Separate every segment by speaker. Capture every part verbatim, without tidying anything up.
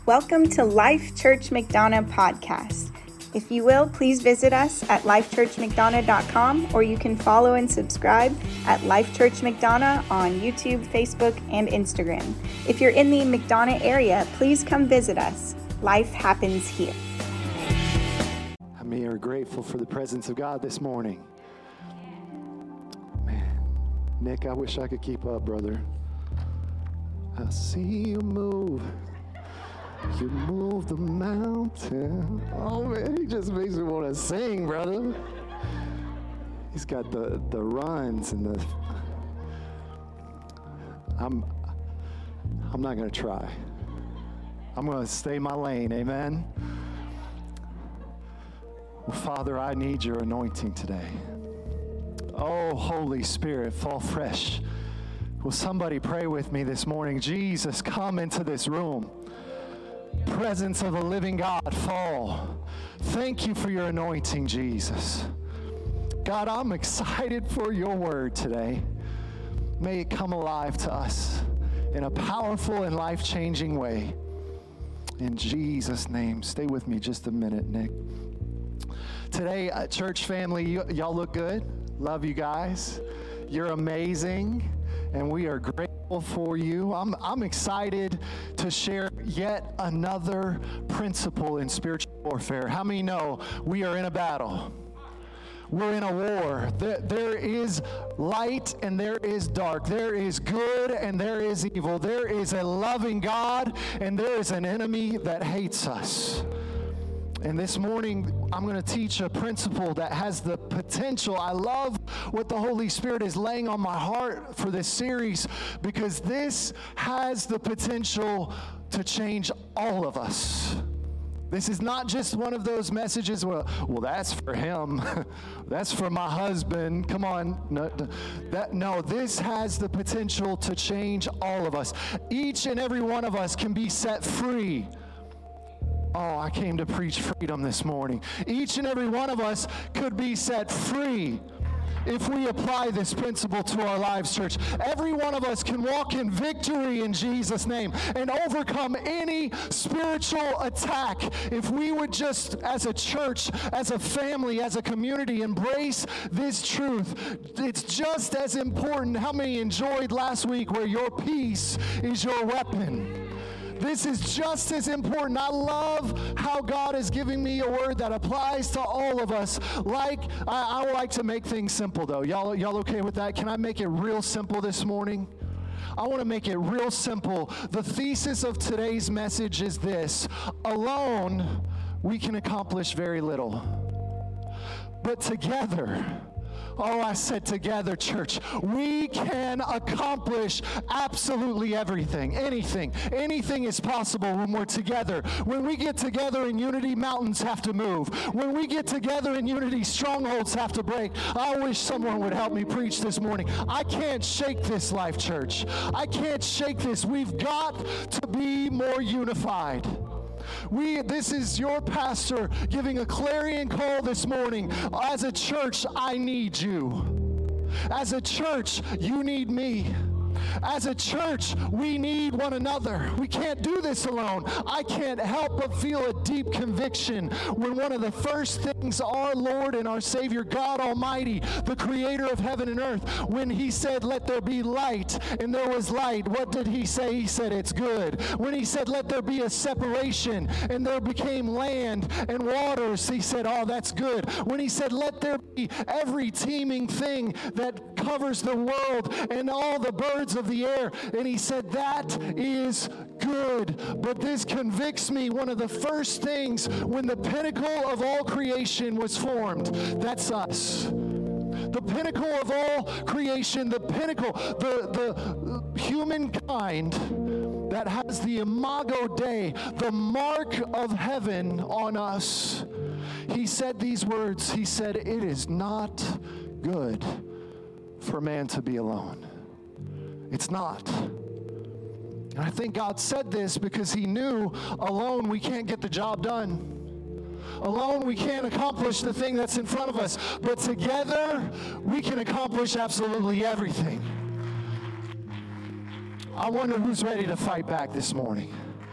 Speaker 1: Welcome to Life Church McDonough podcast. If you will, please visit us at life church mcdonough dot com, or you can follow and subscribe at Life Church McDonough on YouTube, Facebook, and Instagram. If you're in the McDonough area, please come visit us. Life happens here.
Speaker 2: How many are grateful for the presence of God this morning? Man, Nick, I wish I could keep up, brother. I see you move. You move the mountain. Oh, man, he just makes me want to sing, brother. He's got the, the runs and the... I'm, I'm not going to try. I'm going to stay my lane, amen? Well, Father, I need your anointing today. Oh, Holy Spirit, fall fresh. Will somebody pray with me this morning? Jesus, come into this room. Presence of the living God, fall. Thank you for your anointing, Jesus. God, I'm excited for your word today. May it come alive to us in a powerful and life-changing way. In Jesus' name. Stay with me just a minute, Nick. Today, uh, church family, y- y'all look good. Love you guys. You're amazing, and we are grateful for you. I'm I'm excited to share yet another principle in spiritual warfare. How many know we are in a battle? We're in a war. There, there is light and there is dark. There is good and there is evil. There is a loving God and there is an enemy that hates us. And this morning, I'm going to teach a principle that has the potential. I love what the Holy Spirit is laying on my heart for this series, because this has the potential to change all of us. This is not just one of those messages, well, well that's for him. That's for my husband. Come on. No, that, no, this has the potential to change all of us. Each and every one of us can be set free. Oh, I came to preach freedom this morning. Each and every one of us could be set free if we apply this principle to our lives, church. Every one of us can walk in victory in Jesus' name and overcome any spiritual attack if we would just, as a church, as a family, as a community, embrace this truth. It's just as important. How many enjoyed last week where your peace is your weapon? This is just as important. I love how God is giving me a word that applies to all of us. Like, I, I like to make things simple, though. Y'all, y'all okay with that? Can I make it real simple this morning? I want to make it real simple. The thesis of today's message is this: alone, we can accomplish very little. But together, oh, I said together, church, we can accomplish absolutely everything, anything. Anything is possible when we're together. When we get together in unity, mountains have to move. When we get together in unity, strongholds have to break. I wish someone would help me preach this morning. I can't shake this, Life Church. I can't shake this. We've got to be more unified. We, this is your pastor giving a clarion call this morning. As a church, I need you. As a church, you need me. As a church, we need one another. We can't do this alone. I can't help but feel a deep conviction when one of the first things our Lord and our Savior, God Almighty, the creator of heaven and earth, when he said, let there be light, and there was light, what did he say? He said, it's good. When he said, let there be a separation, and there became land and waters, he said, oh, that's good. When he said, let there be every teeming thing that covers the world and all the birds of the air, and he said, that is good. But this convicts me. One of the first things when the pinnacle of all creation was formed, that's us. The pinnacle of all creation, the pinnacle, the, the humankind that has the imago Dei, the mark of heaven on us. He said these words. He said, it is not good for man to be alone. It's not. And I think God said this because he knew alone we can't get the job done. Alone we can't accomplish the thing that's in front of us. But together we can accomplish absolutely everything. I wonder who's ready to fight back this morning.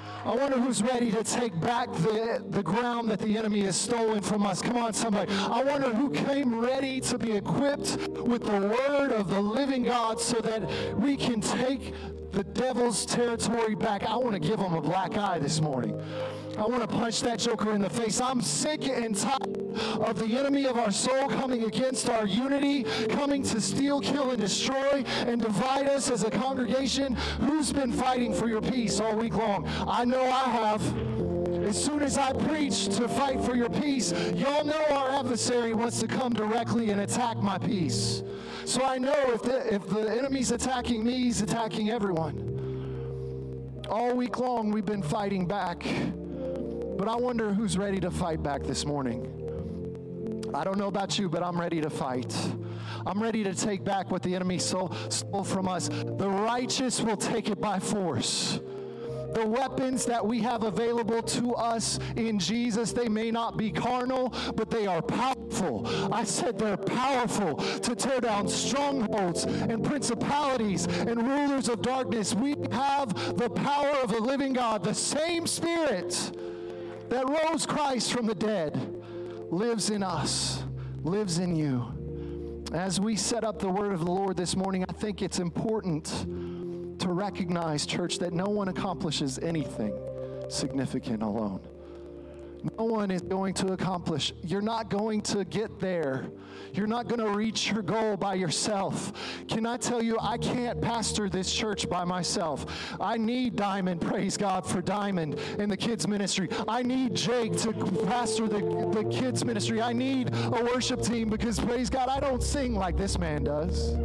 Speaker 2: I wonder who's ready to take back the, the ground that the enemy has stolen from us. Come on, somebody. I wonder who came ready to be equipped with the word of the living God so that we can take the devil's territory back. I want to give him a black eye this morning. I want to punch that joker in the face. I'm sick and tired of the enemy of our soul coming against our unity, coming to steal, kill, and destroy, and divide us as a congregation. Who's been fighting for your peace all week long? I know I have. As soon as I preach to fight for your peace, y'all know our adversary wants to come directly and attack my peace. So I know if the, if the enemy's attacking me, he's attacking everyone. All week long, we've been fighting back. But I wonder who's ready to fight back this morning. I don't know about you, but I'm ready to fight. I'm ready to take back what the enemy stole, stole from us. The righteous will take it by force. The weapons that we have available to us in Jesus, they may not be carnal, but they are powerful. I said they're powerful to tear down strongholds and principalities and rulers of darkness. We have the power of the living God. The same Spirit that rose Christ from the dead lives in us, lives in you. As we set up the word of the Lord this morning, I think it's important to recognize, church, that no one accomplishes anything significant alone. No one is going to accomplish. You're not going to get there. You're not going to reach your goal by yourself. Can I tell you, I can't pastor this church by myself. I need Diamond, praise God for Diamond in the kids ministry. I need Jake to pastor the, the kids ministry. I need a worship team because, praise God, I don't sing like this man does.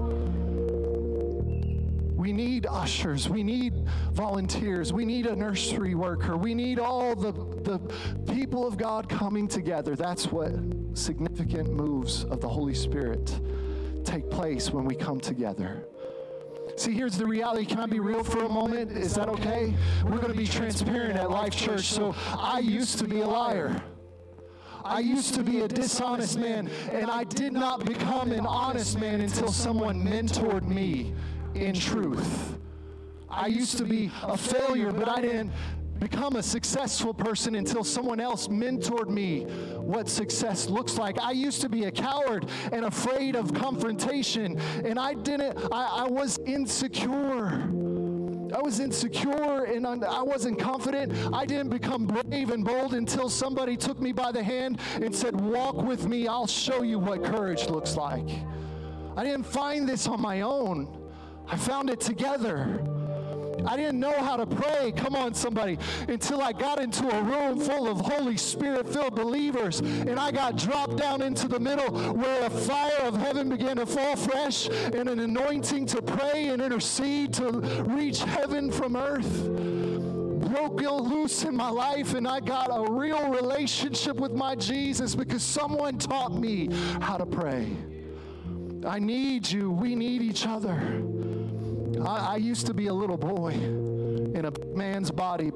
Speaker 2: We need ushers. We need volunteers. We need a nursery worker. We need all the, the people of God coming together. That's what significant moves of the Holy Spirit take place when we come together. See, here's the reality. Can I be real for a moment? Is that okay? We're going to be transparent at Life Church. So I used to be a liar. I used to be a dishonest man, and I did not become an honest man until someone mentored me in truth. I used to be a failure, but I didn't become a successful person until someone else mentored me what success looks like. I used to be a coward and afraid of confrontation, and I didn't, I, I was insecure. I was insecure and I wasn't confident. I didn't become brave and bold until somebody took me by the hand and said, walk with me, I'll show you what courage looks like. I didn't find this on my own. I found it together. I didn't know how to pray, come on somebody, until I got into a room full of Holy Spirit-filled believers, and I got dropped down into the middle where a fire of heaven began to fall fresh and an anointing to pray and intercede to reach heaven from earth. Broke loose in my life, and I got a real relationship with my Jesus because someone taught me how to pray. I need you. We need each other. I, I used to be a little boy in a man's body,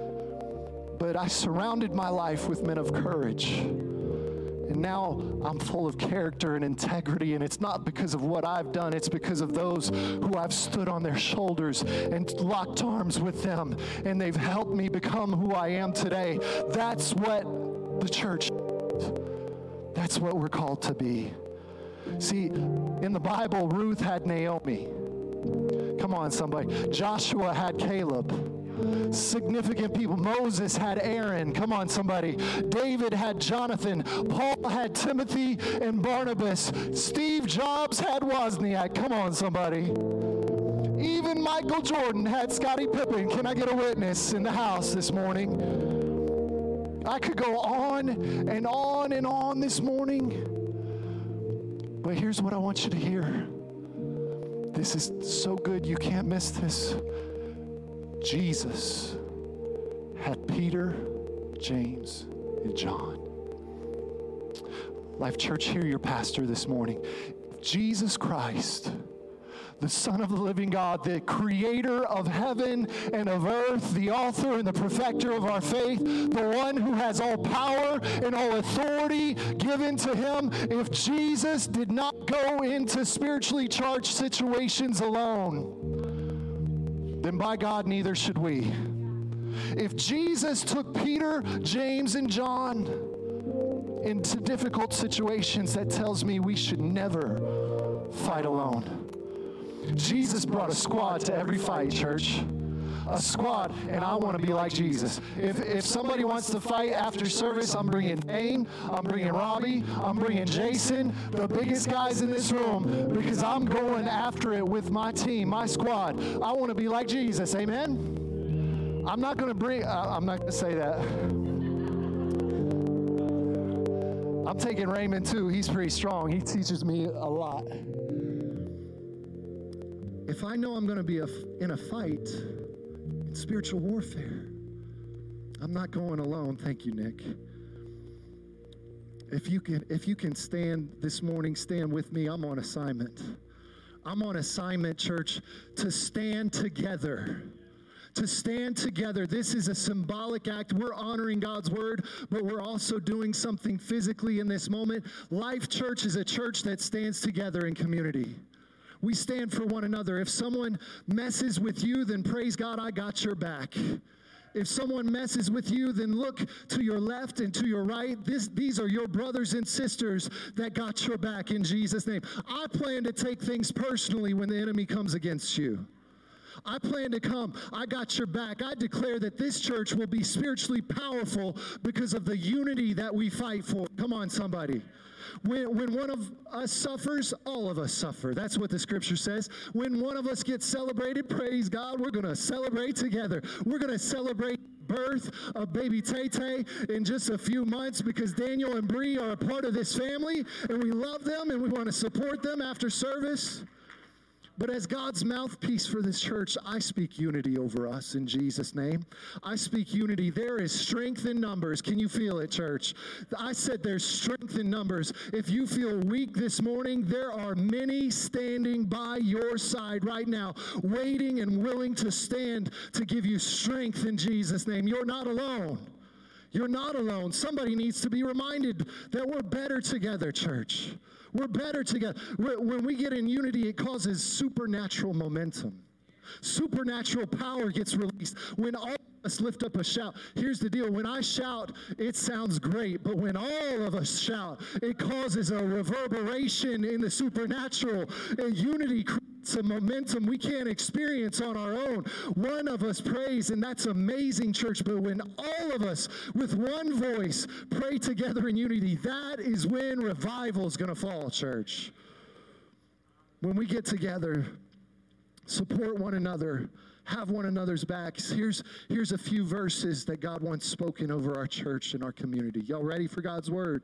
Speaker 2: but I surrounded my life with men of courage. And now I'm full of character and integrity, and it's not because of what I've done, it's because of those who I've stood on their shoulders and locked arms with them, and they've helped me become who I am today. That's what the church is. That's what we're called to be. See, in the Bible, Ruth had Naomi. Come on, somebody. Joshua had Caleb. Significant people. Moses had Aaron. Come on, somebody. David had Jonathan. Paul had Timothy and Barnabas. Steve Jobs had Wozniak. Come on, somebody. Even Michael Jordan had Scottie Pippen. Can I get a witness in the house this morning? I could go on and on and on this morning. But here's what I want you to hear. This is so good, you can't miss this. Jesus had Peter, James, and John. Life Church, hear your pastor this morning. Jesus Christ, the Son of the living God, the creator of heaven and of earth, the author and the perfecter of our faith, the one who has all power and all authority given to him. If Jesus did not go into spiritually charged situations alone, then by God, neither should we. If Jesus took Peter, James, and John into difficult situations, that tells me we should never fight alone. Jesus brought a squad to every fight, church. A squad, and I want to be like Jesus. If if somebody wants to fight after service, I'm bringing Dane, I'm bringing Robbie, I'm bringing Jason, the biggest guys in this room, because I'm going after it with my team, my squad. I want to be like Jesus, amen? I'm not going to bring, uh, I'm not going to say that. I'm taking Raymond too. He's pretty strong. He teaches me a lot. If I know I'm going to be a, in a fight, spiritual warfare, I'm not going alone. Thank you, Nick. If you can, if you can stand this morning, stand with me. I'm on assignment. I'm on assignment, church, to stand together. To stand together. This is a symbolic act. We're honoring God's word, but we're also doing something physically in this moment. Life Church is a church that stands together in community. We stand for one another. If someone messes with you, then praise God, I got your back. If someone messes with you, then look to your left and to your right. This, these are your brothers and sisters that got your back in Jesus' name. I plan to take things personally when the enemy comes against you. I plan to come. I got your back. I declare that this church will be spiritually powerful because of the unity that we fight for. Come on, somebody. When, when one of us suffers, all of us suffer. That's what the scripture says. When one of us gets celebrated, praise God, we're going to celebrate together. We're going to celebrate birth of baby Tay-Tay in just a few months because Daniel and Bree are a part of this family, and we love them, and we want to support them after service. But as God's mouthpiece for this church, I speak unity over us in Jesus' name. I speak unity. There is strength in numbers. Can you feel it, church? I said there's strength in numbers. If you feel weak this morning, there are many standing by your side right now, waiting and willing to stand to give you strength in Jesus' name. You're not alone. You're not alone. Somebody needs to be reminded that we're better together, church. We're better together. When we get in unity, it causes supernatural momentum. Supernatural power gets released. When all of us lift up a shout, here's the deal. When I shout, it sounds great. But when all of us shout, it causes a reverberation in the supernatural. And unity creates a momentum we can't experience on our own. One of us prays, and that's amazing, church. But when all of us, with one voice, pray together in unity, that is when revival is going to fall, church. When we get together, support one another, have one another's backs. Here's, here's a few verses that God wants spoken over our church and our community. Y'all ready for God's word?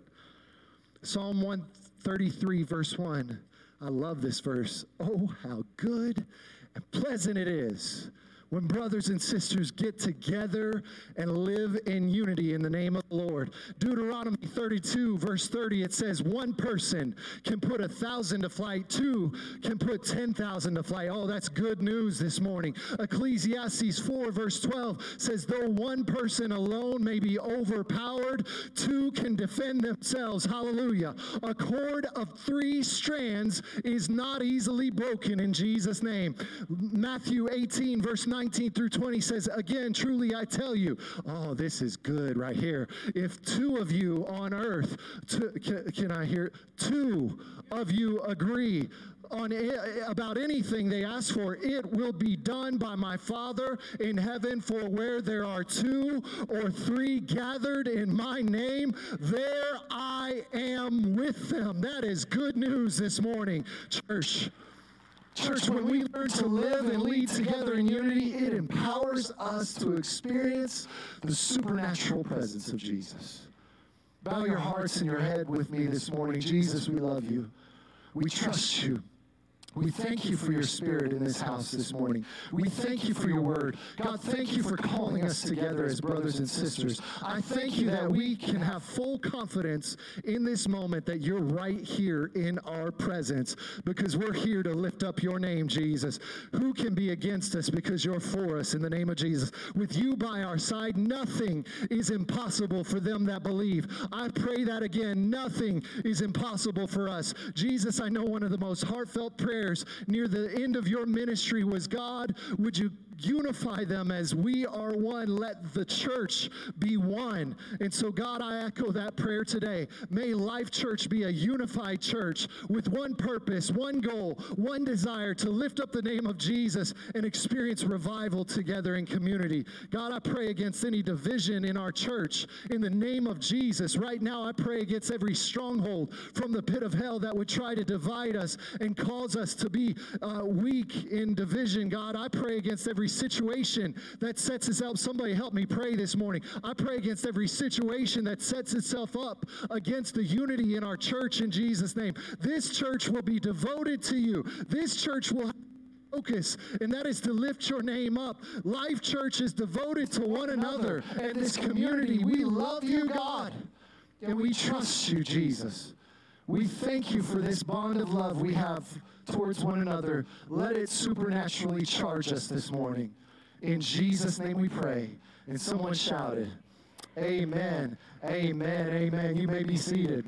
Speaker 2: Psalm one thirty-three, verse one. I love this verse. Oh, how good and pleasant it is when brothers and sisters get together and live in unity in the name of the Lord. Deuteronomy thirty-two, verse thirty, it says, one person can put a thousand to flight, two can put ten thousand to flight. Oh, that's good news this morning. Ecclesiastes four, verse twelve says, though one person alone may be overpowered, two can defend themselves. Hallelujah. A cord of three strands is not easily broken in Jesus' name. Matthew eighteen, verse nineteen through twenty says, again, truly I tell you, oh, this is good right here. If two of you on earth, two, can, can I hear, two of you agree on about anything they ask for, it will be done by my Father in heaven. For where there are two or three gathered in my name, there I am with them. That is good news this morning, church. Church, when we learn to live and lead together in unity, it empowers us to experience the supernatural presence of Jesus. Bow your hearts and your head with me this morning. Jesus, we love you. We trust you. We thank you for your spirit in this house this morning. We thank you for your word. God, thank you for calling us together as brothers and sisters. I thank you that we can have full confidence in this moment that you're right here in our presence because we're here to lift up your name, Jesus. Who can be against us because you're for us in the name of Jesus? With you by our side, nothing is impossible for them that believe. I pray that again, nothing is impossible for us. Jesus, I know one of the most heartfelt prayers near the end of your ministry was, God, would you unify them as we are one. Let the church be one. And so, God, I echo that prayer today. May Life Church be a unified church with one purpose, one goal, one desire to lift up the name of Jesus and experience revival together in community. God, I pray against any division in our church in the name of Jesus. Right now, I pray against every stronghold from the pit of hell that would try to divide us and cause us to be uh, weak in division. God, I pray against every situation that sets us up. Somebody help me pray this morning. I pray against every situation that sets itself up against the unity in our church in Jesus' name. This church will be devoted to you. This church will focus, and that is to lift your name up. Life Church is devoted to one another and this community. We love you, God, and we trust you, Jesus. We thank you for this bond of love we have towards one another. Let it supernaturally charge us this morning. In Jesus' name we pray. And someone shouted, amen, amen, amen. You may be seated.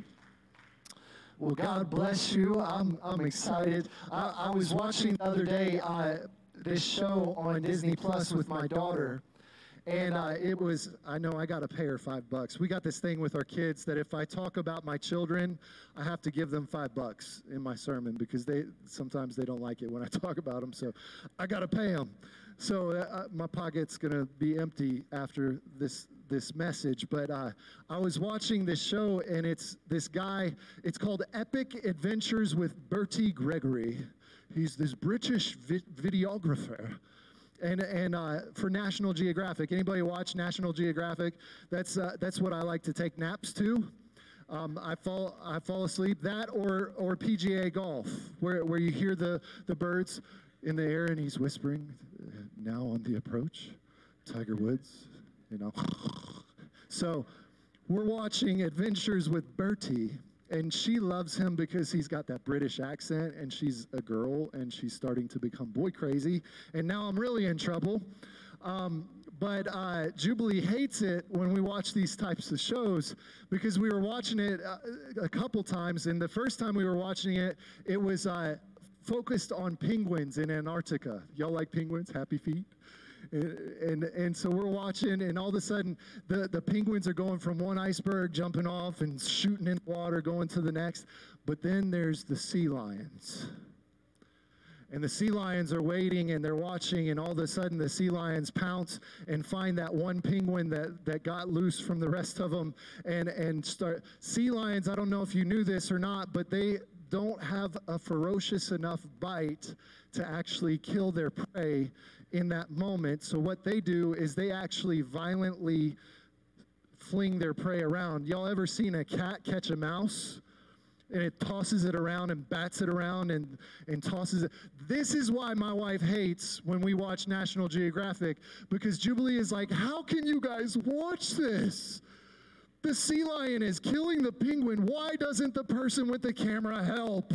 Speaker 2: Well, God bless you. I'm I'm excited. I, I was watching the other day uh, this show on Disney Plus with my daughter. And uh, it was, I know I got to pay her five bucks. We got this thing with our kids that if I talk about my children, I have to give them five bucks in my sermon because they sometimes they don't like it when I talk about them. So I got to pay them. So uh, my pocket's going to be empty after this this message. But uh, I was watching this show, and it's this guy. It's called Epic Adventures with Bertie Gregory. He's this British vi- videographer. And and uh, for National Geographic, anybody watch National Geographic? That's uh, that's what I like to take naps to. Um, I fall I fall asleep. That or or P G A golf, where where you hear the the birds in the air and he's whispering. Now on the approach, Tiger Woods. You know. So we're watching Adventures with Bertie. And she loves him because he's got that British accent, and she's a girl, and she's starting to become boy crazy. And now I'm really in trouble. Um, but uh, Jubilee hates it when we watch these types of shows because we were watching it uh, a couple times. And the first time we were watching it, it was uh, focused on penguins in Antarctica. Y'all like penguins? Happy feet? And, and and so we're watching, and all of a sudden, the, the penguins are going from one iceberg, jumping off and shooting in water, going to the next. But then there's the sea lions. And the sea lions are waiting, and they're watching, and all of a sudden, the sea lions pounce and find that one penguin that, that got loose from the rest of them. And, and start. Sea lions, I don't know if you knew this or not, but they don't have a ferocious enough bite to actually kill their prey in that moment. So what they do is they actually violently fling their prey around. Y'all ever seen a cat catch a mouse? And it tosses it around and bats it around and, and tosses it. This is why my wife hates when we watch National Geographic, because Jubilee is like, how can you guys watch this? The sea lion is killing the penguin. Why doesn't the person with the camera help?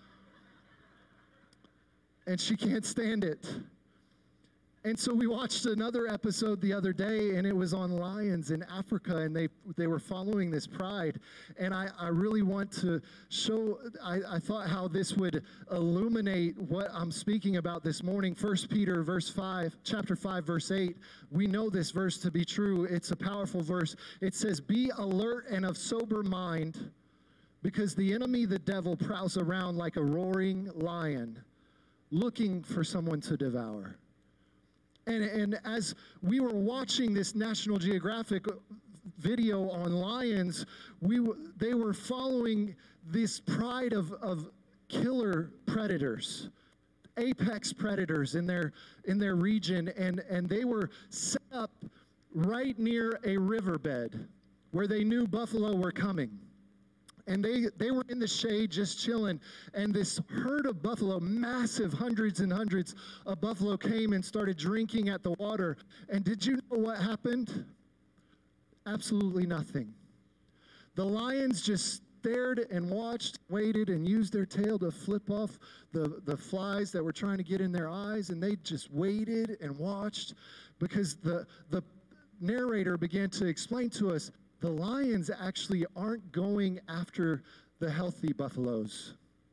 Speaker 2: And she can't stand it. And so we watched another episode the other day, and it was on lions in Africa, and they they were following this pride. And I, I really want to show, I, I thought how this would illuminate what I'm speaking about this morning. First Peter verse five, chapter five, verse eight. We know this verse to be true. It's a powerful verse. It says, be alert and of sober mind, because the enemy, the devil, prowls around like a roaring lion, looking for someone to devour. And, and as we were watching this National Geographic video on lions, we w- they were following this pride of, of killer predators, apex predators in their in their region, and, and they were set up right near a riverbed where they knew buffalo were coming. And they, they were in the shade just chilling. And this herd of buffalo, massive hundreds and hundreds of buffalo, came and started drinking at the water. And did you know what happened? Absolutely nothing. The lions just stared and watched, waited, and used their tail to flip off the, the flies that were trying to get in their eyes. And they just waited and watched, because the the narrator began to explain to us, the lions actually aren't going after the healthy buffaloes.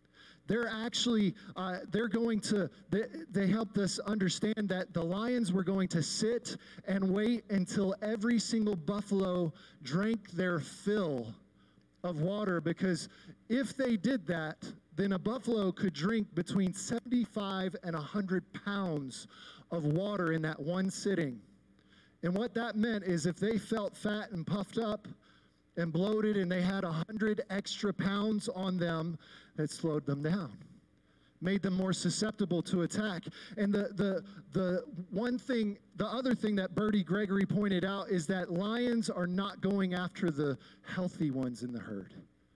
Speaker 2: they're actually, uh, they're going to, they, they helped us understand that the lions were going to sit and wait until every single buffalo drank their fill of water, because if they did that, then a buffalo could drink between seventy-five and one hundred pounds of water in that one sitting. And what that meant is if they felt fat and puffed up and bloated and they had one hundred extra pounds on them, it slowed them down, made them more susceptible to attack. And the the the one thing, the other thing that Bertie Gregory pointed out is that lions are not going after the healthy ones in the herd.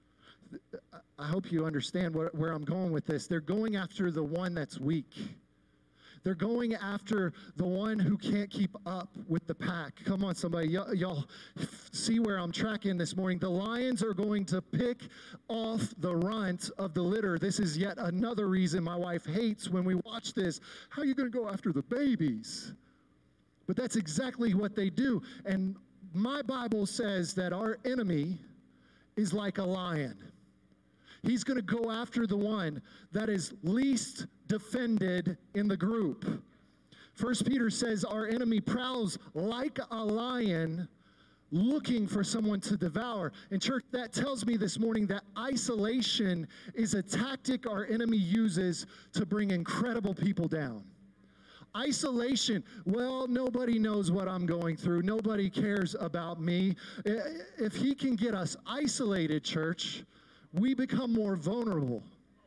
Speaker 2: I hope you understand where, where I'm going with this. They're going after the one that's weak. They're going after the one who can't keep up with the pack. Come on, somebody. Y- y'all see where I'm tracking this morning. The lions are going to pick off the runt of the litter. This is yet another reason my wife hates when we watch this. How are you going to go after the babies? But that's exactly what they do. And my Bible says that our enemy is like a lion. He's going to go after the one that is least defended in the group. First Peter says our enemy prowls like a lion looking for someone to devour. And church, that tells me this morning that isolation is a tactic our enemy uses to bring incredible people down. Isolation, well, nobody knows what I'm going through. Nobody cares about me. If he can get us isolated, church, we become more vulnerable.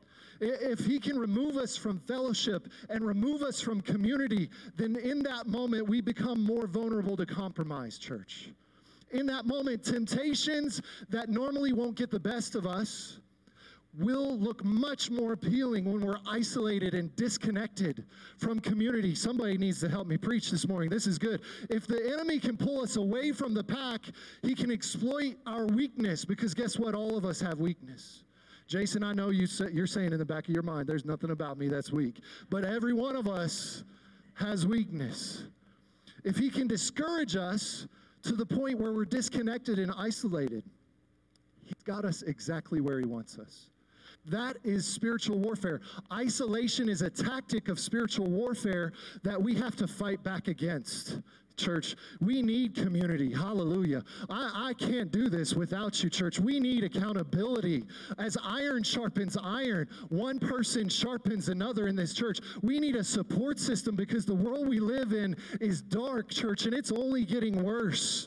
Speaker 2: If he can remove us from fellowship and remove us from community, then in that moment we become more vulnerable to compromise, church. In that moment, temptations that normally won't get the best of us will look much more appealing when we're isolated and disconnected from community. Somebody needs to help me preach this morning. This is good. If the enemy can pull us away from the pack, he can exploit our weakness, because guess what? All of us have weakness. Jason, I know you say, you're saying in the back of your mind, there's nothing about me that's weak. But every one of us has weakness. If he can discourage us to the point where we're disconnected and isolated, he's got us exactly where he wants us. That is spiritual warfare. Isolation is a tactic of spiritual warfare that we have to fight back against. Church, we need community. Hallelujah. I, I can't do this without you, church. We need accountability. As iron sharpens iron, one person sharpens another in this church. We need a support system, because the world we live in is dark, church, and it's only getting worse.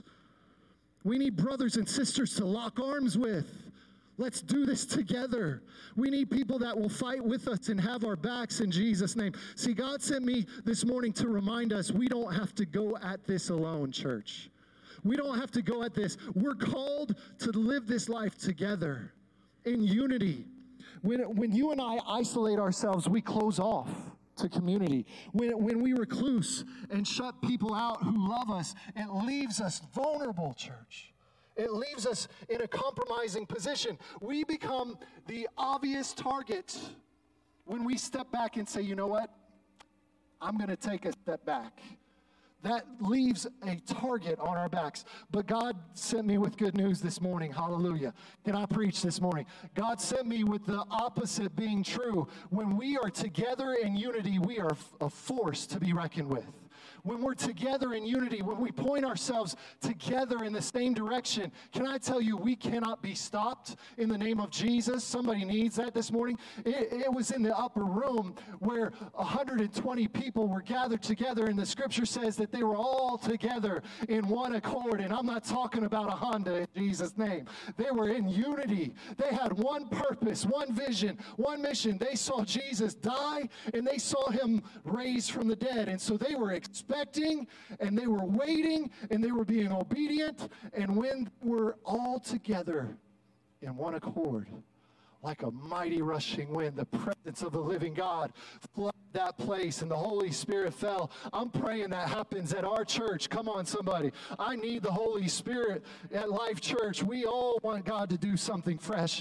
Speaker 2: We need brothers and sisters to lock arms with. Let's do this together. We need people that will fight with us and have our backs in Jesus' name. See, God sent me this morning to remind us we don't have to go at this alone, church. We don't have to go at this. We're called to live this life together in unity. When, when you and I isolate ourselves, we close off to community. When, when we recluse and shut people out who love us, it leaves us vulnerable, church. It leaves us in a compromising position. We become the obvious target when we step back and say, you know what? I'm going to take a step back. That leaves a target on our backs. But God sent me with good news this morning. Hallelujah. Can I preach this morning? God sent me with the opposite being true. When we are together in unity, we are a force to be reckoned with. When we're together in unity, when we point ourselves together in the same direction, can I tell you, we cannot be stopped in the name of Jesus? Somebody needs that this morning. It, it was in the upper room where one hundred twenty people were gathered together, and the scripture says that they were all together in one accord. And I'm not talking about a Honda in Jesus' name. They were in unity. They had one purpose, one vision, one mission. They saw Jesus die, and they saw him raised from the dead. And so they were expecting, and they were waiting, and they were being obedient. And when we're all together in one accord, like a mighty rushing wind, the presence of the living God flooded that place, and the Holy Spirit fell. I'm praying that happens at our church. Come on, somebody. I need the Holy Spirit at Life Church. We all want God to do something fresh.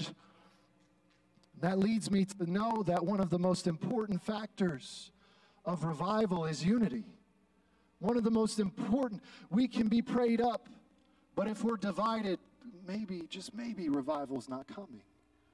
Speaker 2: That leads me to know that one of the most important factors of revival is unity. One of the most important. We can be prayed up, but if we're divided, maybe, just maybe, revival's not coming.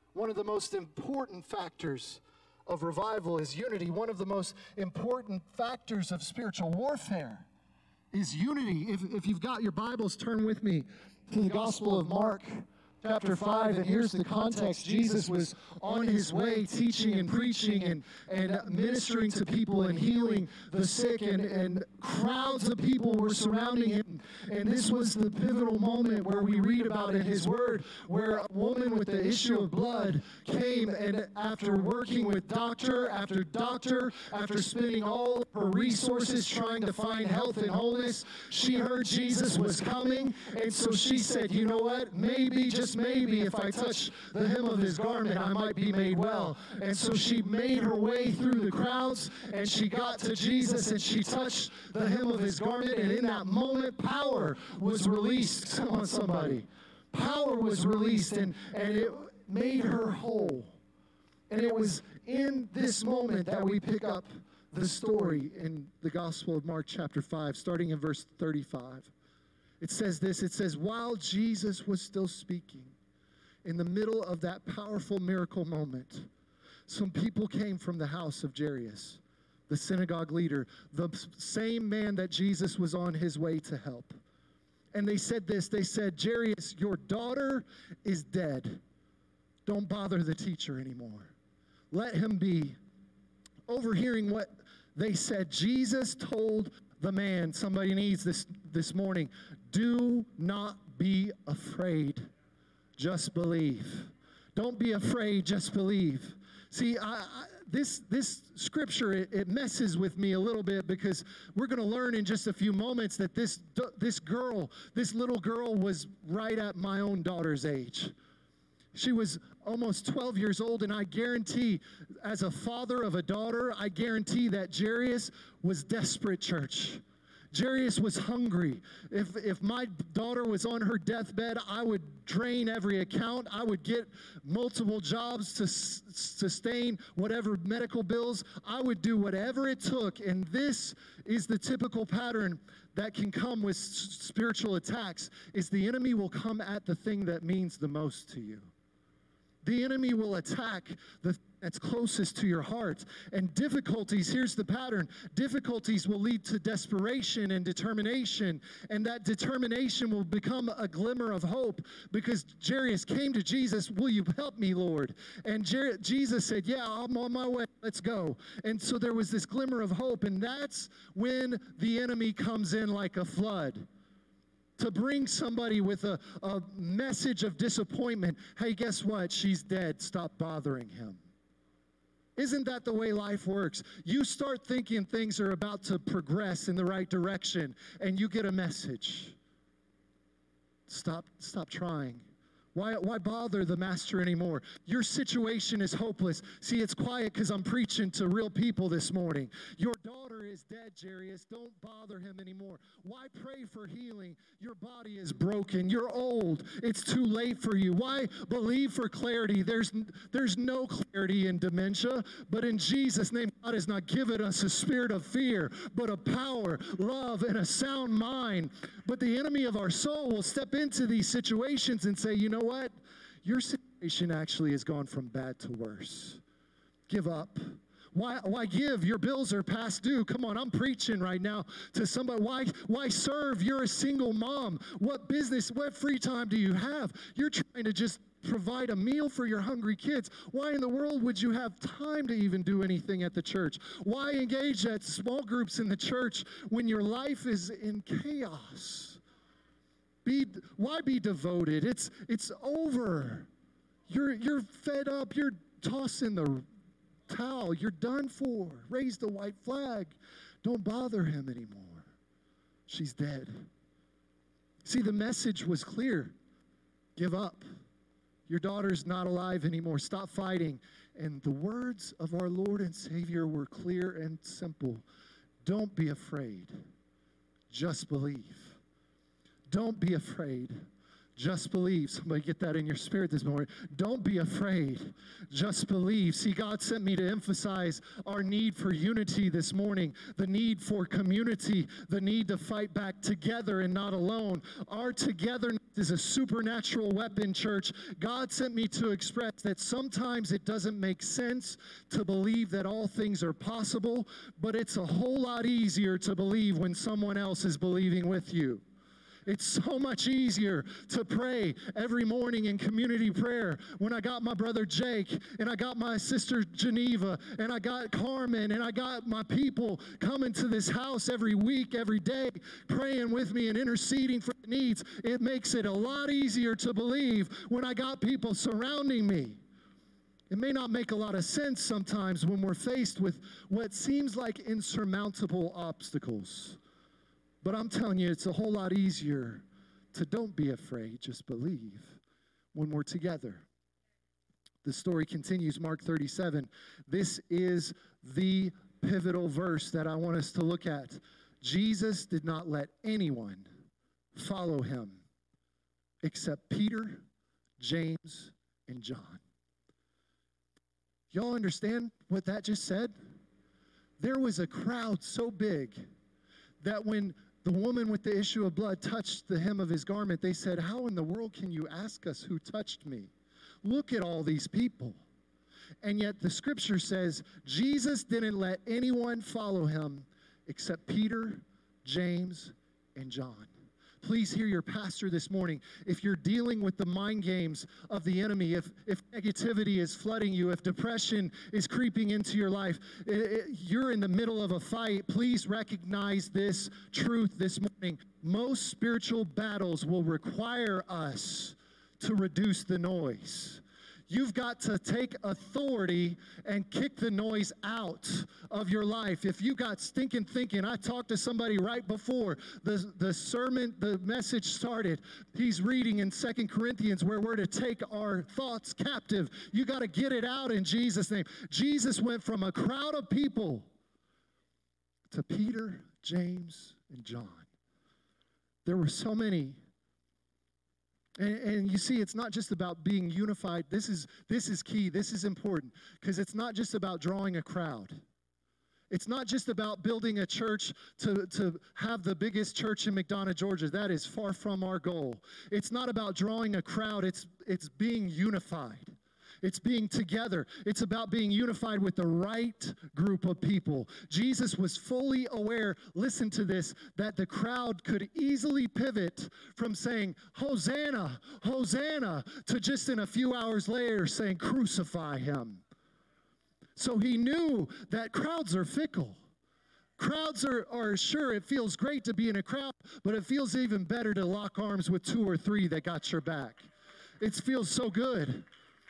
Speaker 2: One of the most important factors of revival is unity. One of the most important factors of spiritual warfare is unity. If, if you've got your Bibles, turn with me to the Gospel of Mark, chapter five, and here's the context. Jesus was on his way teaching and preaching and, and ministering to people and healing the sick, and, and crowds of people were surrounding him. And this was the pivotal moment where we read about in his word, where a woman with the issue of blood came, and after working with doctor after doctor, after spending all her resources trying to find health and wholeness, she heard Jesus was coming, and so she said, you know what, maybe, just maybe, if I touch the hem of his garment, I might be made well. And so she made her way through the crowds, and she got to Jesus, and she touched the hem of his garment, and in that moment, power was released. Come on, somebody. Power was released, and, and it made her whole. And it was in this moment that we pick up the story in the Gospel of Mark chapter five, starting in verse thirty-five. It says this, it says, while Jesus was still speaking, in the middle of that powerful miracle moment, some people came from the house of Jairus, the synagogue leader, the same man that Jesus was on his way to help. And they said this, they said, Jairus, your daughter is dead. Don't bother the teacher anymore. Let him be. Overhearing what they said, Jesus told the man, somebody needs this this morning, do not be afraid, just believe. Don't be afraid, just believe. See, I, I, this this scripture, it, it messes with me a little bit, because we're going to learn in just a few moments that this this girl, this little girl was right at my own daughter's age. She was almost twelve years old, and I guarantee, as a father of a daughter, I guarantee that Jairus was desperate, church. Jairus was hungry. If if my daughter was on her deathbed, I would drain every account. I would get multiple jobs to s- sustain whatever medical bills. I would do whatever it took, and this is the typical pattern that can come with s- spiritual attacks, is the enemy will come at the thing that means the most to you. The enemy will attack the thing that's closest to your heart. And difficulties, here's the pattern, difficulties will lead to desperation and determination. And that determination will become a glimmer of hope, because Jairus came to Jesus, will you help me, Lord? And Jer- Jesus said, yeah, I'm on my way, let's go. And so there was this glimmer of hope, and that's when the enemy comes in like a flood, to bring somebody with a, a message of disappointment. Hey, guess what? She's dead. Stop bothering him. Isn't that the way life works? You start thinking things are about to progress in the right direction, and you get a message. Stop, stop trying. Why, why bother the master anymore? Your situation is hopeless. See, it's quiet because I'm preaching to real people this morning. Your daughter is dead, Jairus. Don't bother him anymore. Why pray for healing? Your body is broken. You're old. It's too late for you. Why believe for clarity? There's, there's no clarity in dementia, but in Jesus' name, God has not given us a spirit of fear, but of power, love, and a sound mind. But the enemy of our soul will step into these situations and say, you know what? Your situation actually has gone from bad to worse. Give up. Why, why give? Your bills are past due. Come on, I'm preaching right now to somebody. Why, why serve? You're a single mom. What business, what free time do you have? You're trying to just provide a meal for your hungry kids. Why in the world would you have time to even do anything at the church? Why engage at small groups in the church when your life is in chaos? Be, why be devoted? It's it's over. You're you're fed up. You're tossing the towel. You're done for. Raise the white flag. Don't bother him anymore. She's dead. See, the message was clear. Give up. Your daughter's not alive anymore. Stop fighting. And the words of our Lord and Savior were clear and simple. Don't be afraid. Just believe. Don't be afraid. Just believe. Somebody get that in your spirit this morning. Don't be afraid. Just believe. See, God sent me to emphasize our need for unity this morning, the need for community, the need to fight back together and not alone. Our togetherness is a supernatural weapon, church. God sent me to express that sometimes it doesn't make sense to believe that all things are possible, but it's a whole lot easier to believe when someone else is believing with you. It's so much easier to pray every morning in community prayer when I got my brother Jake and I got my sister Geneva and I got Carmen and I got my people coming to this house every week, every day, praying with me and interceding for the needs. It makes it a lot easier to believe when I got people surrounding me. It may not make a lot of sense sometimes when we're faced with what seems like insurmountable obstacles. But I'm telling you, it's a whole lot easier to don't be afraid, just believe when we're together. The story continues, Mark thirty-seven. This is the pivotal verse that I want us to look at. Jesus did not let anyone follow him except Peter, James, and John. Y'all understand what that just said? There was a crowd so big that when the woman with the issue of blood touched the hem of his garment, they said, "How in the world can you ask us who touched me? Look at all these people." And yet the scripture says Jesus didn't let anyone follow him except Peter, James, and John. Please hear your pastor this morning. If you're dealing with the mind games of the enemy, if, if negativity is flooding you, if depression is creeping into your life, it, it, you're in the middle of a fight, please recognize this truth this morning. Most spiritual battles will require us to reduce the noise. You've got to take authority and kick the noise out of your life. If you got stinking thinking, I talked to somebody right before the, the sermon, the message started. He's reading in Second Corinthians where we're to take our thoughts captive. You got to get it out in Jesus' name. Jesus went from a crowd of people to Peter, James, and John. There were so many. And, and you see, it's not just about being unified. This is this is key. This is important because it's not just about drawing a crowd. It's not just about building a church to, to have the biggest church in McDonough, Georgia. That is far from our goal. It's not about drawing a crowd. It's it's being unified. It's being together. It's about being unified with the right group of people. Jesus was fully aware, listen to this, that the crowd could easily pivot from saying, "Hosanna, Hosanna," to just in a few hours later saying, "Crucify him." So he knew that crowds are fickle. Crowds are, are sure, it feels great to be in a crowd, but it feels even better to lock arms with two or three that got your back. It feels so good.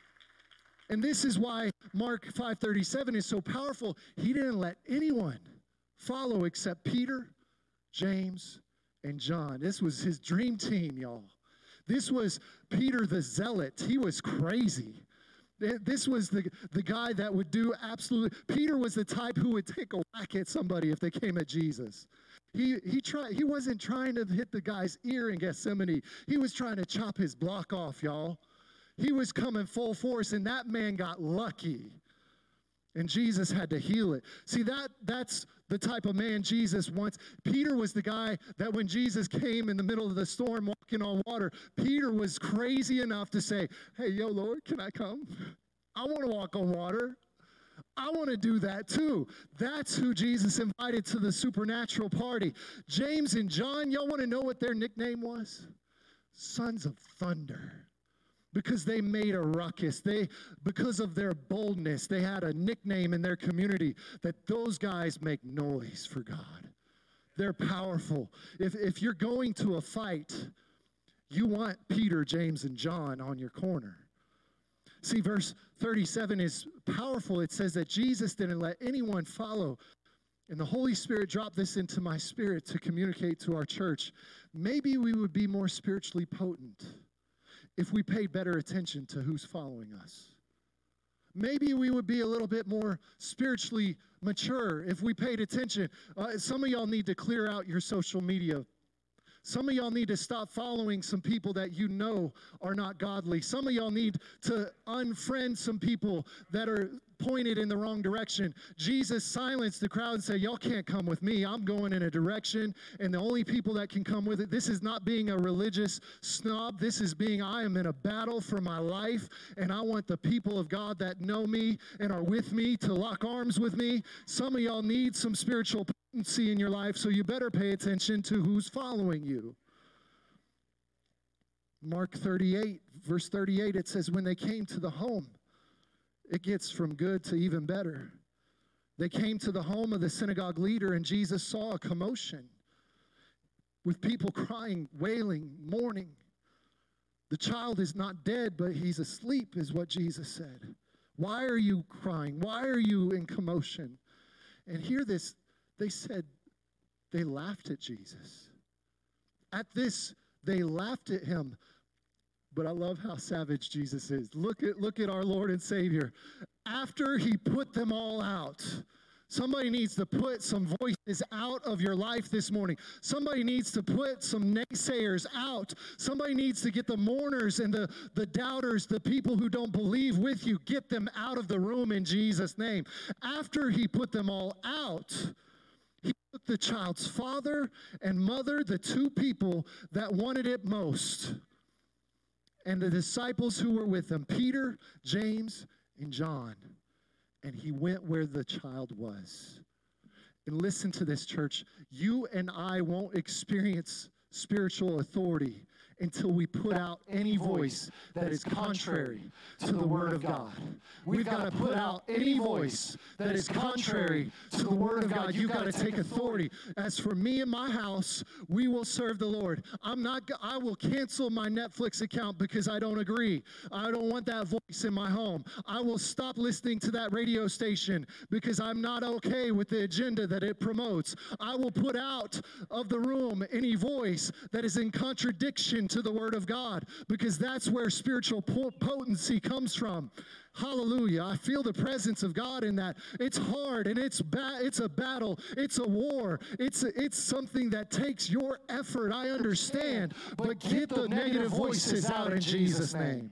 Speaker 2: And this is why Mark five thirty-seven is so powerful. He didn't let anyone follow except Peter, James, and John. This was his dream team, y'all. This was Peter the Zealot. He was crazy. This was the, the guy that would do absolutely. Peter was the type who would take a whack at somebody if they came at Jesus. He he tried. He wasn't trying to hit the guy's ear in Gethsemane. He was trying to chop his block off, y'all. He was coming full force, and that man got lucky. And Jesus had to heal it. See, that that's the type of man Jesus wants. Peter was the guy that when Jesus came in the middle of the storm walking on water, Peter was crazy enough to say, "Hey, yo, Lord, can I come? I want to walk on water. I want to do that too." That's who Jesus invited to the supernatural party. James and John, y'all want to know what their nickname was? Sons of Thunder. Because they made a ruckus. They, because of their boldness, they had a nickname in their community that those guys make noise for God. They're powerful. If, if you're going to a fight, you want Peter, James, and John on your corner. See, verse thirty-seven is powerful. It says that Jesus didn't let anyone follow. And the Holy Spirit dropped this into my spirit to communicate to our church. Maybe we would be more spiritually potent if we paid better attention to who's following us. Maybe we would be a little bit more spiritually mature if we paid attention. Uh, some of y'all need to clear out your social media Some of y'all need to stop following some people that you know are not godly. Some of y'all need to unfriend some people that are pointed in the wrong direction. Jesus silenced the crowd and said, y'all can't come with me. I'm going in a direction, and the only people that can come with it, this is not being a religious snob. This is being, I am in a battle for my life, and I want the people of God that know me and are with me to lock arms with me. Some of y'all need some spiritual potency in your life, so you better pay attention to who's following you. Mark thirty-eight, verse thirty-eight, it says, when they came to the home, it gets from good to even better. They came to the home of the synagogue leader, and Jesus saw a commotion with people crying, wailing, mourning. The child is not dead, but he's asleep, is what Jesus said. Why are you crying? Why are you in commotion? And hear this, they said they laughed at Jesus. At this, they laughed at him. But I love how savage Jesus is. Look at, look at our Lord and Savior. After he put them all out, somebody needs to put some voices out of your life this morning. Somebody needs to put some naysayers out. Somebody needs to get the mourners and the, the doubters, the people who don't believe with you, get them out of the room in Jesus' name. After he put them all out, he took the child's father and mother, the two people that wanted it most, and the disciples who were with him, Peter, James, and John. And he went where the child was. And listen to this, church. You and I won't experience spiritual authority until we put out any voice that is contrary to the Word of God. We've got to put out any voice that is contrary to the Word of God. You've got to take authority. As for me and my house, we will serve the Lord. I'm not, I will cancel my Netflix account because I don't agree. I don't want that voice in my home. I will stop listening to that radio station because I'm not okay with the agenda that it promotes. I will put out of the room any voice that is in contradiction to the Word of God, because that's where spiritual potency comes from. Hallelujah. I feel the presence of God in that. It's hard, and it's ba- it's a battle. It's a war. It's a, it's something that takes your effort. I understand, but get the negative voices out in Jesus' name.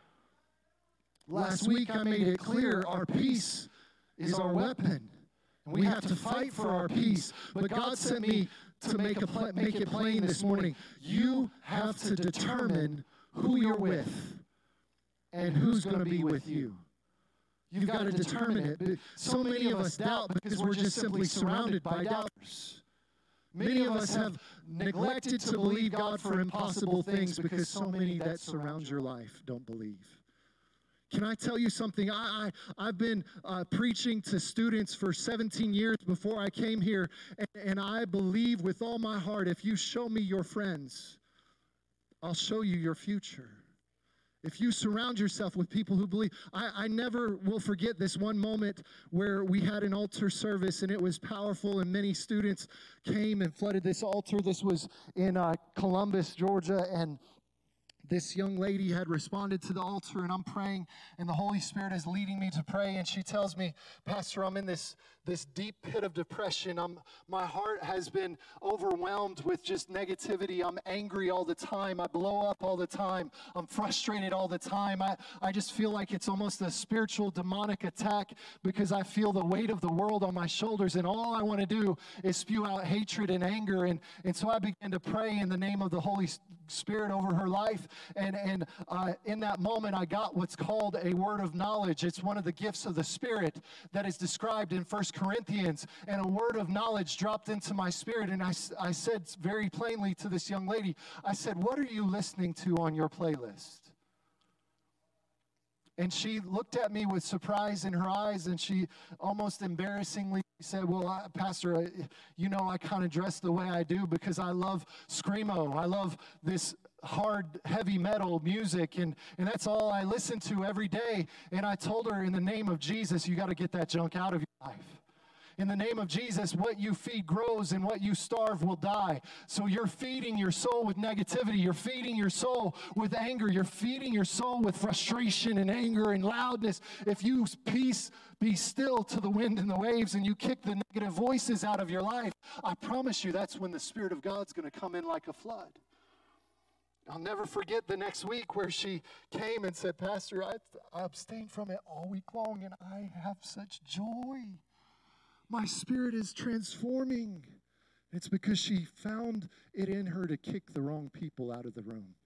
Speaker 2: Last week I made it clear our peace is our weapon. We have to fight for our peace. But God sent me to make, a pl- make it plain this morning. You have to determine who you're with and who's going to be with you. You've got to determine it. So many of us doubt because we're just simply surrounded by doubters. Many of us have neglected to believe God for impossible things because so many that surround your life don't believe. Can I tell you something? I, I, I've been uh, preaching to students for seventeen years before I came here, and, and I believe with all my heart, if you show me your friends, I'll show you your future. If you surround yourself with people who believe, I, I never will forget this one moment where we had an altar service, and it was powerful, and many students came and flooded this altar. This was in uh, Columbus, Georgia, and this young lady had responded to the altar, and I'm praying, and the Holy Spirit is leading me to pray, and she tells me, Pastor, I'm in this this deep pit of depression. I'm, my heart has been overwhelmed with just negativity. I'm angry all the time. I blow up all the time. I'm frustrated all the time. I, I just feel like it's almost a spiritual demonic attack because I feel the weight of the world on my shoulders, and all I want to do is spew out hatred and anger, and, and so I began to pray in the name of the Holy Spirit over her life, and, and uh, in that moment I got what's called a word of knowledge. It's one of the gifts of the Spirit that is described in First Corinthians, and a word of knowledge dropped into my spirit, and I, I said very plainly to this young lady, I said, what are you listening to on your playlist? And she looked at me with surprise in her eyes, and she almost embarrassingly said, well, I, Pastor, I, you know, I kind of dress the way I do because I love Screamo. I love this hard, heavy metal music, and, and that's all I listen to every day. And I told her, in the name of Jesus, you got to get that junk out of your life. In the name of Jesus, what you feed grows and what you starve will die. So you're feeding your soul with negativity. You're feeding your soul with anger. You're feeding your soul with frustration and anger and loudness. If you peace, be still to the wind and the waves, and you kick the negative voices out of your life, I promise you that's when the Spirit of God's going to come in like a flood. I'll never forget the next week where she came and said, Pastor, I, I abstained from it all week long, and I have such joy. My spirit is transforming. It's because she found it in her to kick the wrong people out of the room.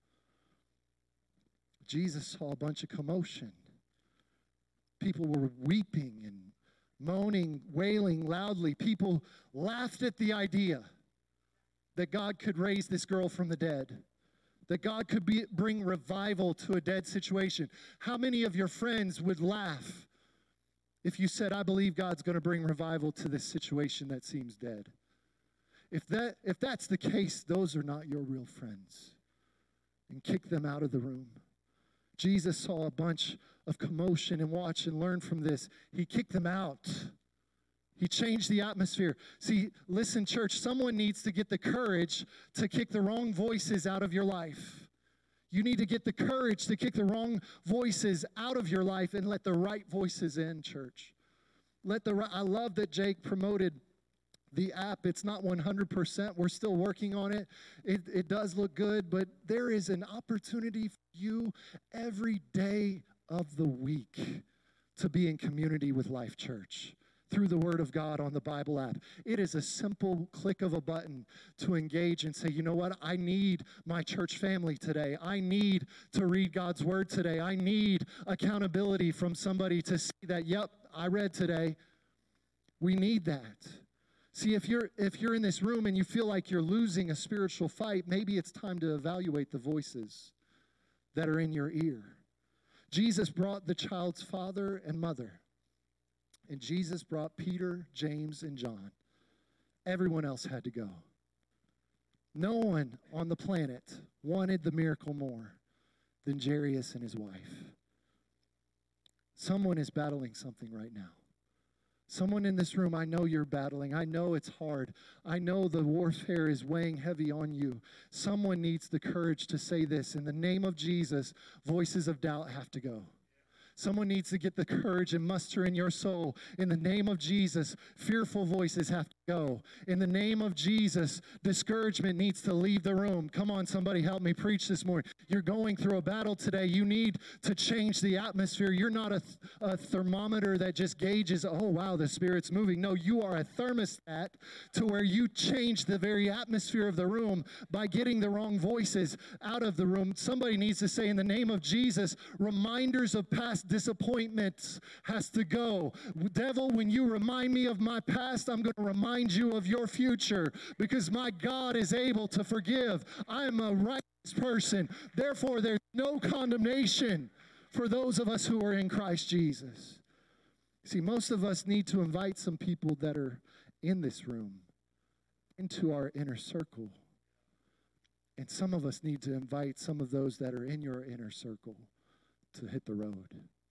Speaker 2: Jesus saw a bunch of commotion. People were weeping and moaning, wailing loudly. People laughed at the idea that God could raise this girl from the dead, that God could be, bring revival to a dead situation. How many of your friends would laugh if you said, I believe God's going to bring revival to this situation that seems dead? If that if that's the case, those are not your real friends. And kick them out of the room. Jesus saw a bunch of commotion, and watch and learn from this. He kicked them out. He changed the atmosphere. See, listen, church, someone needs to get the courage to kick the wrong voices out of your life. You need to get the courage to kick the wrong voices out of your life and let the right voices in, church. Let the I love that Jake promoted the app. It's not one hundred percent. We're still working on it. It, it does look good, but there is an opportunity for you every day of the week to be in community with Life Church through the Word of God on the Bible app. It is a simple click of a button to engage and say, you know what? I need my church family today. I need to read God's Word today. I need accountability from somebody to see that, yep, I read today. We need that. See, if you're if you're in this room and you feel like you're losing a spiritual fight, maybe it's time to evaluate the voices that are in your ear. Jesus brought the child's father and mother. And Jesus brought Peter, James, and John. Everyone else had to go. No one on the planet wanted the miracle more than Jairus and his wife. Someone is battling something right now. Someone in this room, I know you're battling. I know it's hard. I know the warfare is weighing heavy on you. Someone needs the courage to say this. In the name of Jesus, voices of doubt have to go. Someone needs to get the courage and muster in your soul. In the name of Jesus, fearful voices have to go. In the name of Jesus, discouragement needs to leave the room. Come on, somebody help me preach this morning. You're going through a battle today. You need to change the atmosphere. You're not a, th- a thermometer that just gauges, oh, wow, the Spirit's moving. No, you are a thermostat to where you change the very atmosphere of the room by getting the wrong voices out of the room. Somebody needs to say, in the name of Jesus, reminders of past disappointments has to go. Devil, when you remind me of my past, I'm going to remind you of your future, because my God is able to forgive. I'm a righteous person. Therefore, there's no condemnation for those of us who are in Christ Jesus. See, most of us need to invite some people that are in this room into our inner circle. And some of us need to invite some of those that are in your inner circle to hit the road.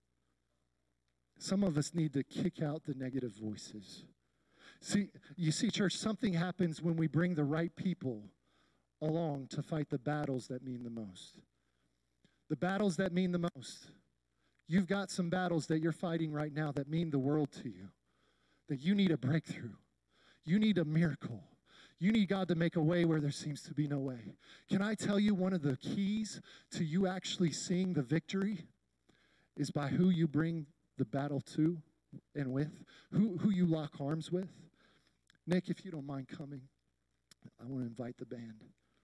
Speaker 2: Some of us need to kick out the negative voices. See, you see, church, something happens when we bring the right people along to fight the battles that mean the most. The battles that mean the most. You've got some battles that you're fighting right now that mean the world to you, that you need a breakthrough. You need a miracle. You need God to make a way where there seems to be no way. Can I tell you one of the keys to you actually seeing the victory is by who you bring the battle to and with, who, who you lock arms with? Nick, if you don't mind coming, I want to invite the band.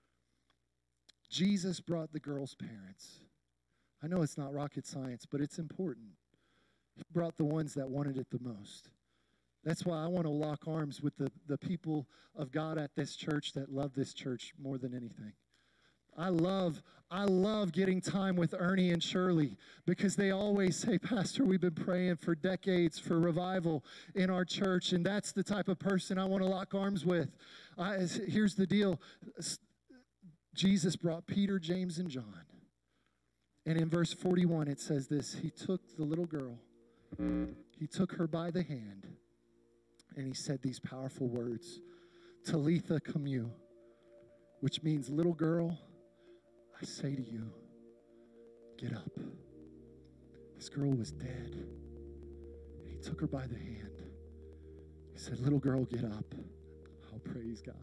Speaker 2: Jesus brought the girl's parents. I know it's not rocket science, but it's important. He brought the ones that wanted it the most. That's why I want to lock arms with the, the people of God at this church that love this church more than anything. I love, I love getting time with Ernie and Shirley, because they always say, Pastor, we've been praying for decades for revival in our church, and that's the type of person I want to lock arms with. I, here's the deal. Jesus brought Peter, James, and John. And in verse forty-one, it says this: He took the little girl, he took her by the hand, And he said these powerful words, Talitha Komu, which means, little girl, I say to you, get up. This girl was dead. And he took her by the hand. He said, little girl, get up. Oh, praise God.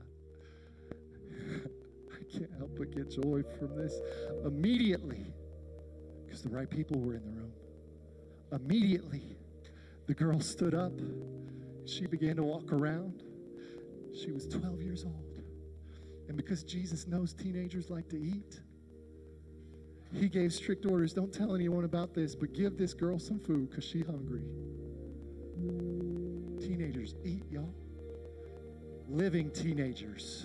Speaker 2: I can't help but get joy from this. Immediately, because the right people were in the room, immediately, the girl stood up. She began to walk around. She was twelve years old. And because Jesus knows teenagers like to eat, he gave strict orders. Don't tell anyone about this, but give this girl some food because she's hungry. Teenagers, eat, y'all. Living teenagers.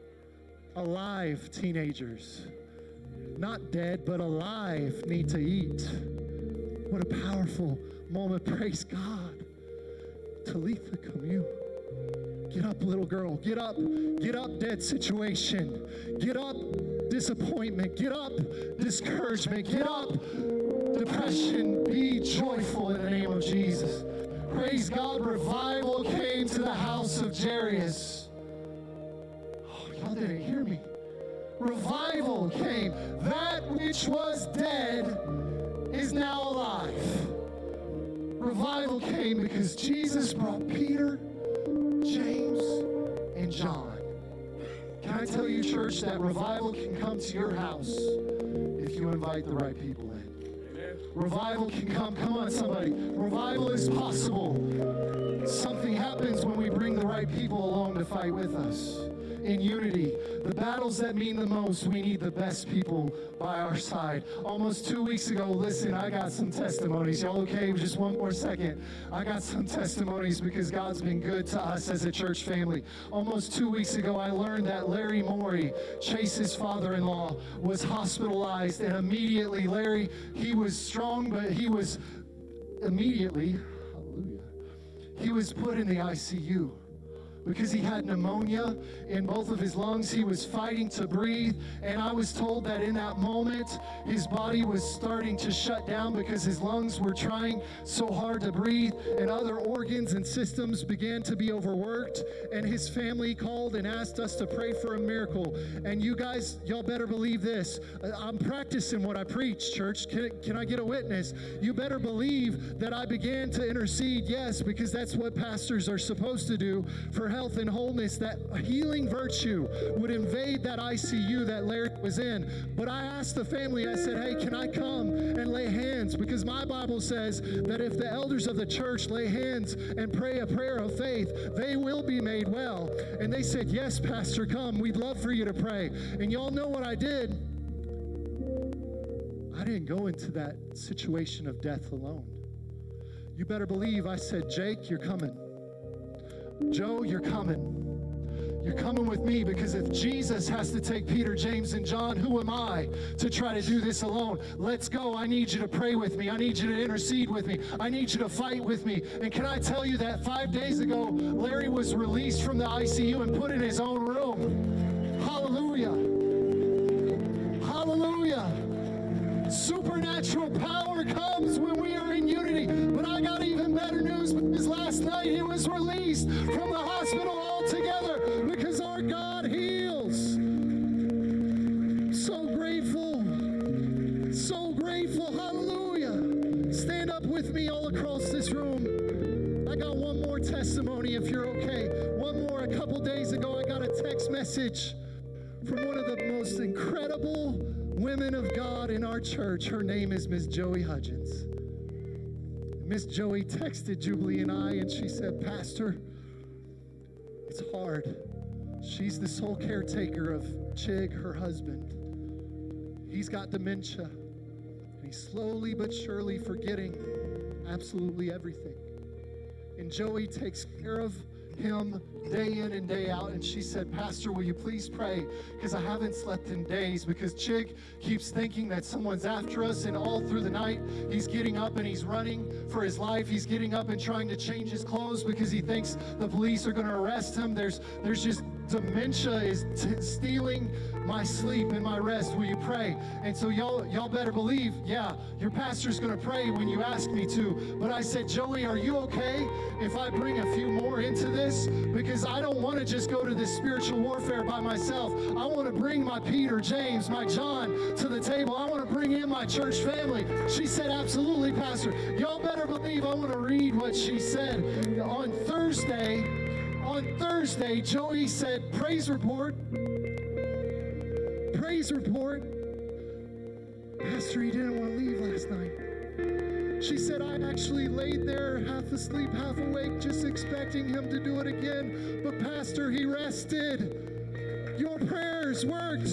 Speaker 2: Alive teenagers. Not dead, but alive, need to eat. What a powerful moment. Praise God. Talitha Komu. Get up, little girl. Get up. Get up, dead situation. Get up, disappointment. Get up, discouragement. Get up, depression. Be joyful in the name of Jesus. Praise God. Revival came to the house of Jairus. Oh, y'all didn't hear me. Revival came. That which was dead is now alive. Revival came because Jesus brought Peter, James, and John. Can I tell you, church, that revival can come to your house if you invite the right people in. Amen. Revival can come. Come on, somebody. Revival is possible. Something happens when we bring the right people along to fight with us. In unity, the battles that mean the most, we need the best people by our side. Almost two weeks ago, listen, I got some testimonies. Y'all okay? Just one more second. I got some testimonies because God's been good to us as a church family. Almost two weeks ago, I learned that Larry Morey, Chase's father-in-law, was hospitalized, and immediately, Larry, he was strong, but he was immediately, hallelujah, he was put in the I C U. Because he had pneumonia in both of his lungs. He was fighting to breathe. And I was told that in that moment, his body was starting to shut down because his lungs were trying so hard to breathe. And other organs and systems began to be overworked. And his family called and asked us to pray for a miracle. And you guys, y'all better believe this. I'm practicing what I preach, church. Can, can I get a witness? You better believe that I began to intercede, yes, because that's what pastors are supposed to do for health and wholeness, that healing virtue would invade that I C U that Larry was in. But I asked the family, I said, hey, can I come and lay hands? Because my Bible says that if the elders of the church lay hands and pray a prayer of faith, they will be made well. And they said, yes, Pastor, come. We'd love for you to pray. And y'all know what I did? I didn't go into that situation of death alone. You better believe I said, Jake, you're coming. Joe, you're coming. You're coming with me, because if Jesus has to take Peter, James, and John, who am I to try to do this alone? Let's go. I need you to pray with me. I need you to intercede with me. I need you to fight with me. And can I tell you that five days ago, Larry was released from the I C U and put in his own room. Hallelujah. Hallelujah. Supernatural power comes when we are in unity. But I got even better news, because last night he was released from the hospital altogether, because our God heals. So grateful. So grateful. Hallelujah. Stand up with me all across this room. I got one more testimony if you're okay. One more. A couple days ago, I got a text message from one of the most incredible women of God in our church. Her name is Miss Joey Hudgens. Miss Joey texted Jubilee and I, and she said, Pastor, it's hard. She's the sole caretaker of Chig, her husband. He's got dementia, and he's slowly but surely forgetting absolutely everything. And Joey takes care of him day in and day out, and she said, Pastor, will you please pray? Because I haven't slept in days, because Chig keeps thinking that someone's after us, and all through the night, he's getting up and he's running for his life. He's getting up and trying to change his clothes because he thinks the police are going to arrest him. There's, there's just dementia is t- stealing my sleep and my rest. Will you pray? And so y'all, y'all better believe, yeah, your pastor's going to pray when you ask me to. But I said, Joey, are you okay if I bring a few more into this? Because I don't want to just go to this spiritual warfare by myself. I want to bring my Peter, James, my John to the table. I want to bring in my church family. She said, absolutely, Pastor. Y'all better believe I want to read what she said. On Thursday, on Thursday, Joey said, praise report. Praise report. Pastor, he didn't want to leave last night. She said, I actually laid there half asleep, half awake, just expecting him to do it again. But Pastor, he rested. Your prayers worked.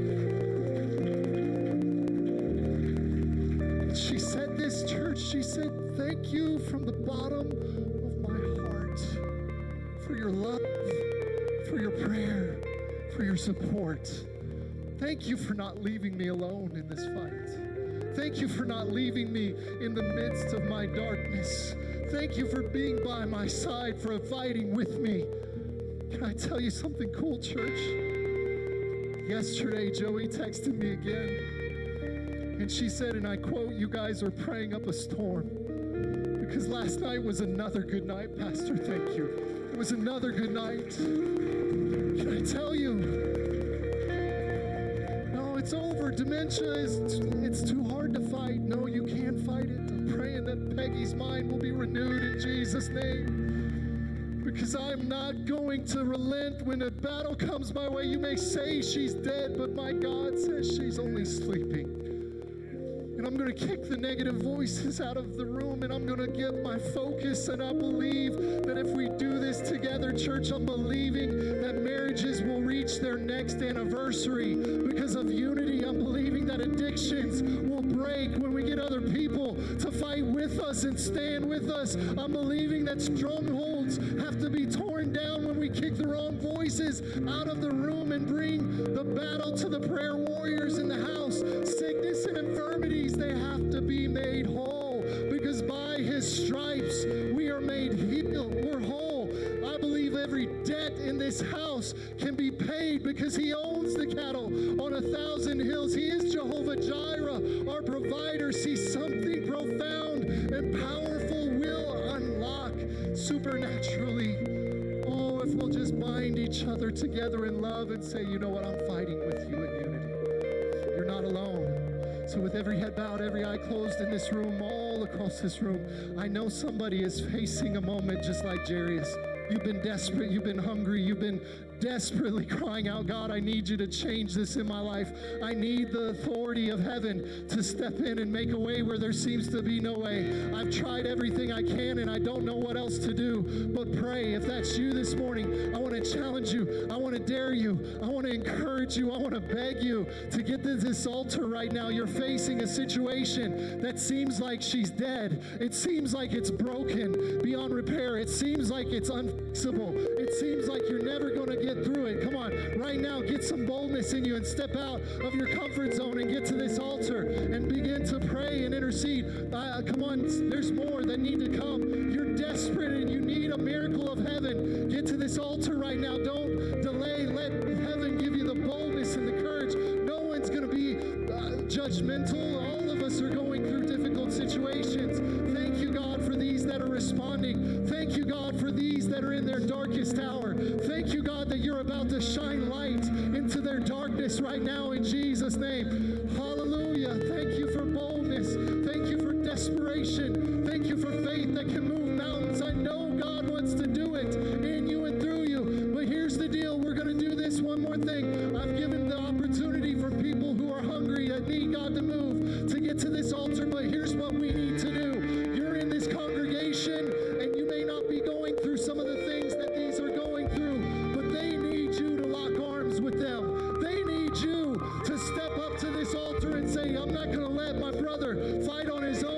Speaker 2: She said this, church, she said, thank you from the bottom of my heart for your love, for your prayer, for your support. Thank you for not leaving me alone in this fight. Thank you for not leaving me in the midst of my darkness. Thank you for being by my side, for fighting with me. Can I tell you something cool, church? Yesterday, Joey texted me again, and she said, and I quote, you guys are praying up a storm. Because last night was another good night, Pastor, thank you. It was another good night. Can I tell you? It's over. Dementia is, it's too hard to fight. No, you can't fight it. I'm praying that Peggy's mind will be renewed in Jesus' name. Because I'm not going to relent when a battle comes my way. You may say she's dead, but my God says she's only sleeping. And I'm going to kick the negative voices out of the room, and I'm going to get my focus. And I believe that if we do this together, church, I'm believing that marriages will reach their next anniversary because of unity. I'm believing that addictions will break when we get other people to fight with us and stand with us. I'm believing that strongholds have to be torn down when we kick the wrong voices out of the room and bring the battle to the prayer warriors in the house. Sickness and infirmities, they have to be made whole, because by his stripes we are made healed. We're whole. I believe every debt in this house can be paid because he owns the cattle on a thousand hills. He is Jehovah Jireh, our provider. See, something profound and powerful will unlock supernaturally. Oh, if we'll just bind each other together in love and say, you know what, I'm fighting with you in unity. You're not alone. So with every head bowed, every eye closed in this room, all across this room, I know somebody is facing a moment just like Jairus. You've been desperate, you've been hungry, you've been desperately crying out, God, I need you to change this in my life. I need the authority of heaven to step in and make a way where there seems to be no way. I've tried everything I can and I don't know what else to do, but pray. If that's you this morning, I want to challenge you. I want to dare you. I want to encourage you. I want to beg you to get to this altar right now. You're facing a situation that seems like she's dead. It seems like it's broken beyond repair. It seems like it's unfixable. It seems like you're never going to get through it. Come on, right now, get some boldness in you and step out of your comfort zone and get to this altar and begin to pray and intercede. Uh, come on, there's more that need to come. You're desperate and you need a miracle of heaven. Get to this altar right now. Don't delay. Let heaven give you the boldness and the courage. No one's going to be uh, judgmental. All of us are going through difficult situations. Thank you, God, for these that are responding. Thank you, God, for these that are in their darkest hour. Thank you, God, that you're about to shine light into their darkness right now in Jesus' name. Hallelujah. Thank you for boldness. Thank you for desperation. Thank you for faith that can move mountains. I know God wants to do it in you and through you. But here's the deal. We're going to do this one more thing. I've given the opportunity for people who are hungry that need God to move to get to this altar. But here's what we need to do. You're in this congregation and you may not be going through some of the things that these are going through, but they need you to lock arms with them. They need you to step up to this altar and say, I'm not going to let my brother fight on his own.